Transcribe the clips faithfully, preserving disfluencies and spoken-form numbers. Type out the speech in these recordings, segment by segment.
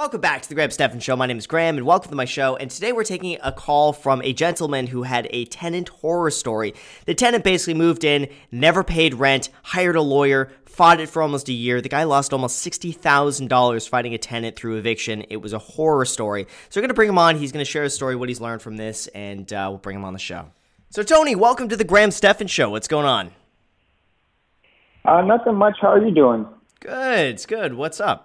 Welcome back to the Graham Stephan Show. My name is Graham, and welcome to my show. And today we're taking a call from a gentleman who had a tenant horror story. The tenant basically moved in, never paid rent, hired a lawyer, fought it for almost a year. The guy lost almost sixty thousand dollars fighting a tenant through eviction. It was a horror story. So we're going to bring him on. He's going to share his story, what he's learned from this, and uh, we'll bring him on the show. So Tony, welcome to the Graham Stephan Show. What's going on? Uh, nothing much. How are you doing? Good. It's good. What's up?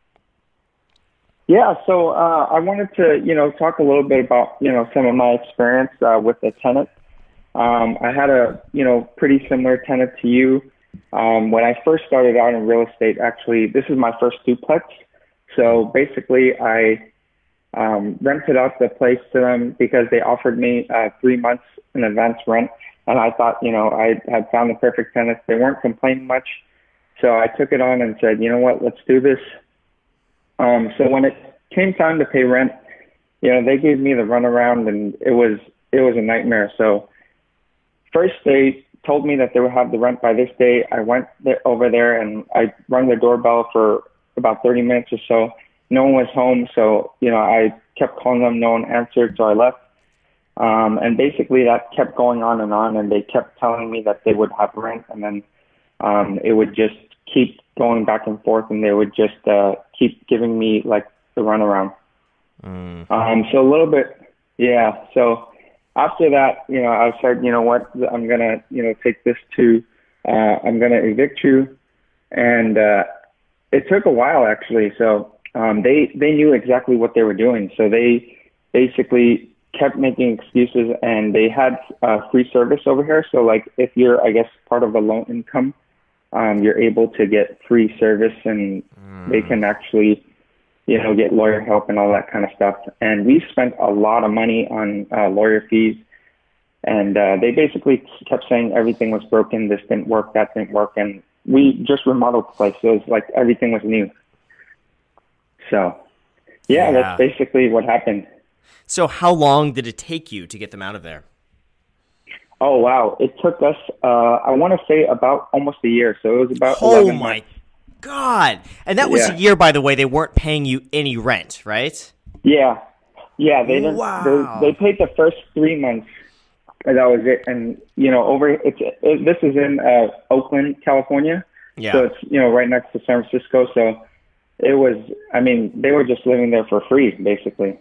Yeah, so uh, I wanted to, you know, talk a little bit about, you know, some of my experience uh, with the tenant. Um, I had a, you know, pretty similar tenant to you. Um, when I first started out in real estate, actually, this is my first duplex. So basically, I um, rented out the place to them because they offered me uh, three months in advance rent. And I thought, you know, I had found the perfect tenant. They weren't complaining much. So I took it on and said, you know what, let's do this. Um, so when it came time to pay rent, you know, they gave me the runaround, and it was it was a nightmare. So first they told me that they would have the rent by this day. I went there, over there, and I rang the doorbell for about thirty minutes or so. No one was home, so, you know, I kept calling them. No one answered, so I left. Um, and basically that kept going on and on, and they kept telling me that they would have rent, and then um, it would just keep going back and forth, and they would just uh, keep giving me like the runaround. Mm. Um, so a little bit, yeah. So after that, you know, I said, you know what, I'm gonna, you know, take this to, uh, I'm gonna evict you, and uh, it took a while actually. So um, they they knew exactly what they were doing. So they basically kept making excuses, and they had uh, free service over here. So like if you're, I guess, part of the low income, Um, you're able to get free service, and mm. they can actually, you know, get lawyer help and all that kind of stuff. And we spent a lot of money on uh, lawyer fees, and uh, they basically kept saying everything was broken, this didn't work, that didn't work, and we just remodeled the place, so it was like everything was new. So, yeah, yeah. That's basically what happened. So how long did it take you to get them out of there? Oh, wow. It took us, uh, I want to say about almost a year. So it was about oh eleven my months. God. And that was yeah. a year, by the way. They weren't paying you any rent, right? Yeah. Yeah. They didn't, wow. they, they paid the first three months. And that was it. And, you know, over, it's, it, this is in uh, Oakland, California. Yeah. So it's, you know, right next to San Francisco. So it was, I mean, they were just living there for free, basically.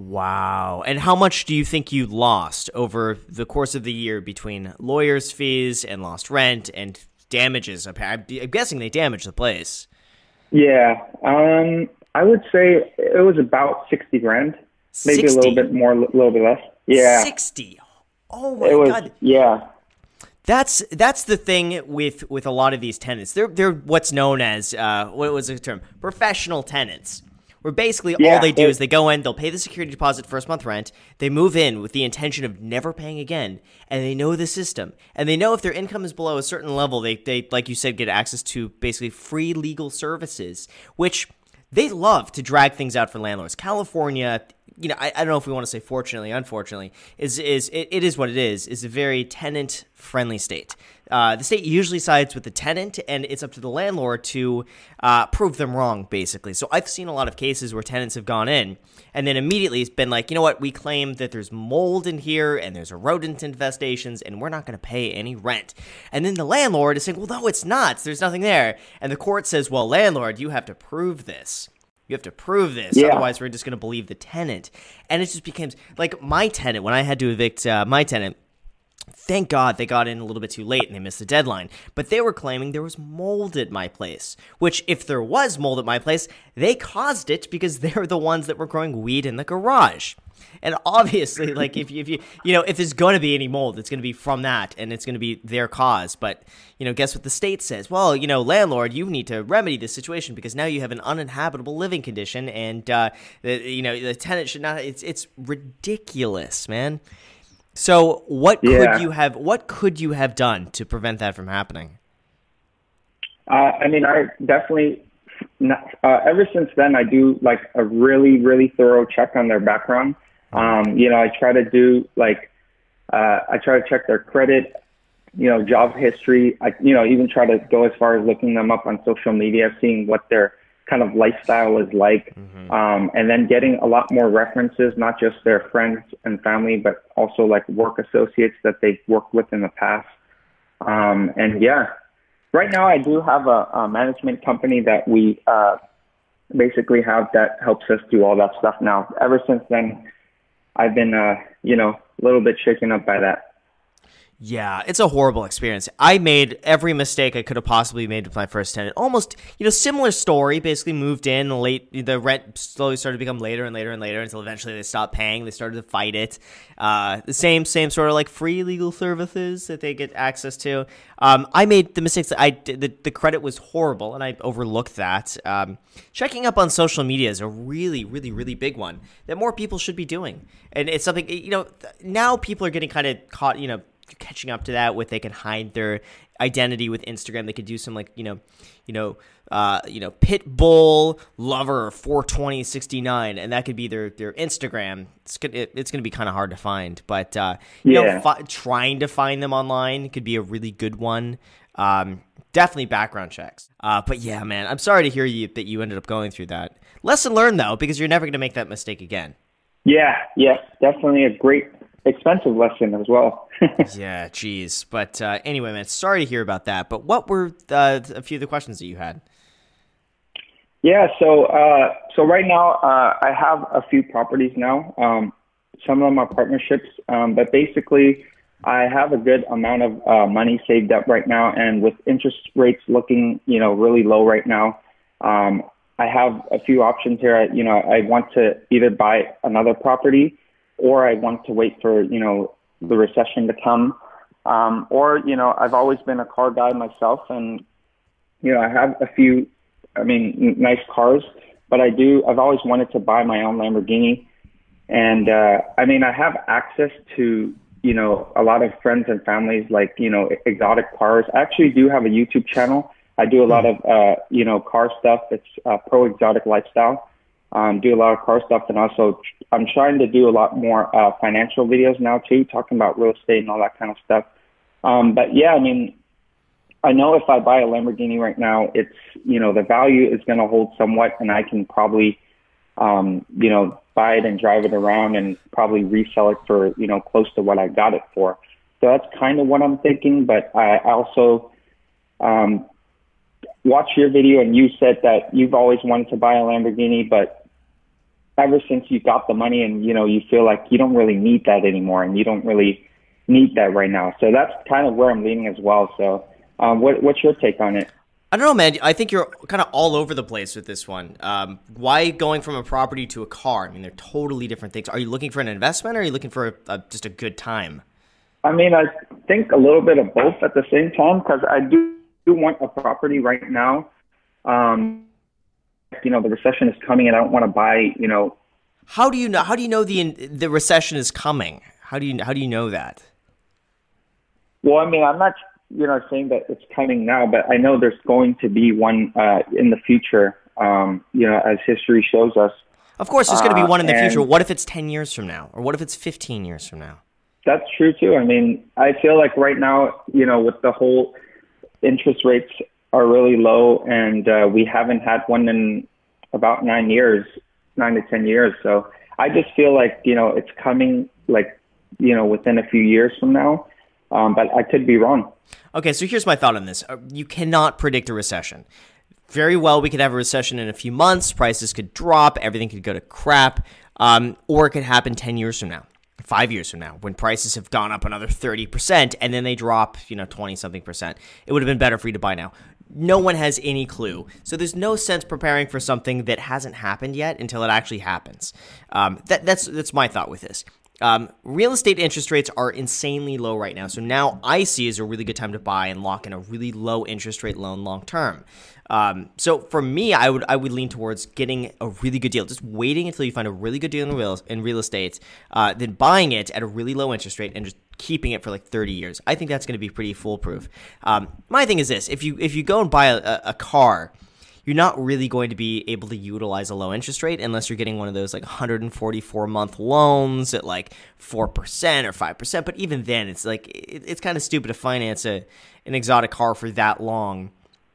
Wow. And how much do you think you lost over the course of the year between lawyers' fees and lost rent and damages? I'm guessing they damaged the place. Yeah. Um, I would say it was about sixty grand, maybe sixty? a little bit more, a little bit less. Yeah. sixty. Oh my it was, God. Yeah. That's that's the thing with, with a lot of these tenants. They're they're what's known as uh, what was the term? Professional tenants. Where basically yeah, all they do it, is they go in, they'll pay the security deposit first month rent, they move in with the intention of never paying again, and they know the system. And they know if their income is below a certain level, they, they like you said, get access to basically free legal services, which they love to drag things out for landlords. California, you know, I, I don't know if we want to say fortunately, unfortunately, is is it, it is what it is, is a very tenant-friendly state. Uh, the state usually sides with the tenant, and it's up to the landlord to uh, prove them wrong, basically. So I've seen a lot of cases where tenants have gone in, and then immediately it's been like, you know what, we claim that there's mold in here, and there's a rodent infestations, and we're not going to pay any rent. And then the landlord is saying, well, no, it's not. There's nothing there. And the court says, well, landlord, you have to prove this. You have to prove this, yeah. Otherwise we're just going to believe the tenant. And it just becomes, like my tenant, when I had to evict uh, my tenant, thank God they got in a little bit too late and they missed the deadline. But they were claiming there was mold at my place, which if there was mold at my place, they caused it because they're the ones that were growing weed in the garage. And obviously, like if you, if you, you know, if there's going to be any mold, it's going to be from that and it's going to be their cause. But, you know, guess what the state says? Well, you know, landlord, you need to remedy this situation because now you have an uninhabitable living condition and, uh, the, you know, the tenant should not, it's, it's ridiculous, man. So what yeah. could you have, what could you have done to prevent that from happening? Uh, I mean, I definitely, not, uh, ever since then, I do like a really, really thorough check on their background. Um, you know, I try to do like, uh, I try to check their credit, you know, job history. I, you know, even try to go as far as looking them up on social media, seeing what their kind of lifestyle is like, Mm-hmm. um, and then getting a lot more references, not just their friends and family, but also like work associates that they've worked with in the past. Um, and yeah, right now I do have a, a management company that we uh, basically have that helps us do all that stuff now. Ever since then, I've been, uh, you know, a little bit shaken up by that. Yeah, it's a horrible experience. I made every mistake I could have possibly made with my first tenant. Almost, you know, similar story. Basically moved in late. The rent slowly started to become later and later and later until eventually they stopped paying. They started to fight it. Uh, the same, same sort of like free legal services that they get access to. Um, I made the mistakes that I did. The, the credit was horrible and I overlooked that. Um, checking up on social media is a really, really, really big one that more people should be doing. And it's something, you know, now people are getting kind of caught, you know, catching up to that with they can hide their identity with Instagram. They could do some like, you know, you know, uh, you know, Pitbull lover four twenty sixty-nine, and that could be their, their Instagram. It's gonna, it, it's going to be kind of hard to find, but, uh, you yeah. know, fi- trying to find them online could be a really good one. Um, definitely background checks. Uh, but yeah, man, I'm sorry to hear you that you ended up going through that. Lesson learned though, because you're never going to make that mistake again. Yeah. Yeah. Definitely a great, expensive lesson as well. Yeah, geez. But uh, anyway, man, sorry to hear about that. But what were uh, a few of the questions that you had? Yeah, so uh, so right now uh, I have a few properties now. Um, some of them are partnerships, um, but basically I have a good amount of uh, money saved up right now. And with interest rates looking, you know, really low right now, um, I have a few options here. I, you know, I want to either buy another property, or I want to wait for, you know, the recession to come. Um, or, you know, I've always been a car guy myself, and, you know, I have a few, I mean, n- nice cars, but I do, I've always wanted to buy my own Lamborghini. And, uh, I mean, I have access to, you know, a lot of friends and families, like, you know, exotic cars. I actually do have a YouTube channel. I do a lot of, uh, you know, car stuff. It's uh, Pro Exotic Lifestyle. Um, do a lot of car stuff, and also I'm trying to do a lot more uh, financial videos now too, talking about real estate and all that kind of stuff. Um, but yeah, I mean, I know if I buy a Lamborghini right now, it's, you know, the value is going to hold somewhat, and I can probably, um, you know, buy it and drive it around and probably resell it for, you know, close to what I got it for. So that's kind of what I'm thinking. But I also um, watched your video, and you said that you've always wanted to buy a Lamborghini, but ever since you got the money and, you know, you feel like you don't really need that anymore, and you don't really need that right now. So that's kind of where I'm leaning as well. So um, what, what's your take on it? I don't know, man. I think you're kind of all over the place with this one. Um, why going from a property to a car? I mean, they're totally different things. Are you looking for an investment, or are you looking for a, a, just a good time? I mean, I think a little bit of both at the same time, because I do, do want a property right now. Um, you know, the recession is coming, and I don't want to buy, you know. How do you know, how do you know the, the recession is coming? How do you, how do you know that? Well, I mean, I'm not, you know, saying that it's coming now, but I know there's going to be one uh, in the future, um, you know, as history shows us. Of course, there's going to be one in the uh, future. What if it's ten years from now? Or what if it's fifteen years from now? That's true, too. I mean, I feel like right now, you know, with the whole interest rates are really low, and uh, we haven't had one in about nine years, nine to ten years. So I just feel like, you know, it's coming, like, you know, within a few years from now. Um, but I could be wrong. Okay, so here's my thought on this. You cannot predict a recession. Very well, we could have a recession in a few months. Prices could drop. Everything could go to crap. Um, or it could happen ten years from now, five years from now, when prices have gone up another thirty percent, and then they drop, you know, twenty-something percent. It would have been better for you to buy now. No one has any clue. So there's no sense preparing for something that hasn't happened yet until it actually happens. Um, that, that's that's my thought with this. Um, real estate interest rates are insanely low right now. So now I see is a really good time to buy and lock in a really low interest rate loan long term. Um, so for me, I would I would lean towards getting a really good deal, just waiting until you find a really good deal in real in real estate, uh, then buying it at a really low interest rate and just keeping it for like thirty years. I think that's going to be pretty foolproof. Um, my thing is this: if you if you go and buy a, a car, you're not really going to be able to utilize a low interest rate unless you're getting one of those like one hundred forty-four month loans at like four percent or five percent. But even then, it's like it, it's kind of stupid to finance a an exotic car for that long.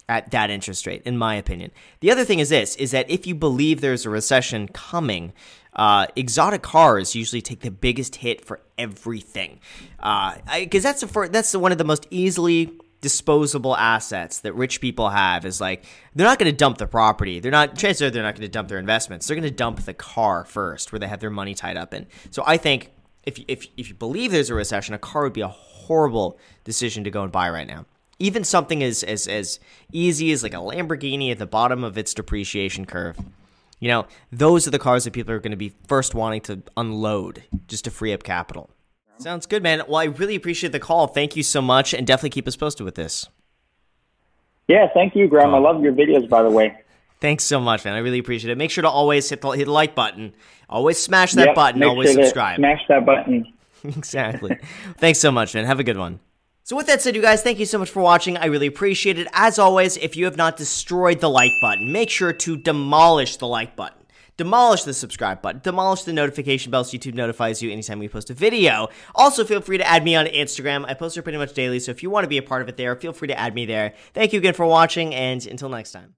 at that interest rate, in my opinion. The other thing is this, is that if you believe there's a recession coming, uh, exotic cars usually take the biggest hit for everything. Because uh, that's, a, that's one of the most easily disposable assets that rich people have, is like, they're not going to dump the property. They're not, chances are they're not going to dump their investments. They're going to dump the car first, where they have their money tied up in. So I think if, if, if you believe there's a recession, a car would be a horrible decision to go and buy right now. Even something as, as, as easy as like a Lamborghini at the bottom of its depreciation curve. You know, those are the cars that people are going to be first wanting to unload just to free up capital. Sounds good, man. Well, I really appreciate the call. Thank you so much, and definitely keep us posted with this. Yeah, thank you, Graham. I love your videos, by the way. Thanks so much, man. I really appreciate it. Make sure to always hit the, hit the like button. Always smash that yep, button. Always sure subscribe. Smash that button. Exactly. Thanks so much, man. Have a good one. So with that said, you guys, thank you so much for watching. I really appreciate it. As always, if you have not destroyed the like button, make sure to demolish the like button. Demolish the subscribe button. Demolish the notification bell so YouTube notifies you anytime we post a video. Also, feel free to add me on Instagram. I post there pretty much daily, so if you want to be a part of it there, feel free to add me there. Thank you again for watching, and until next time.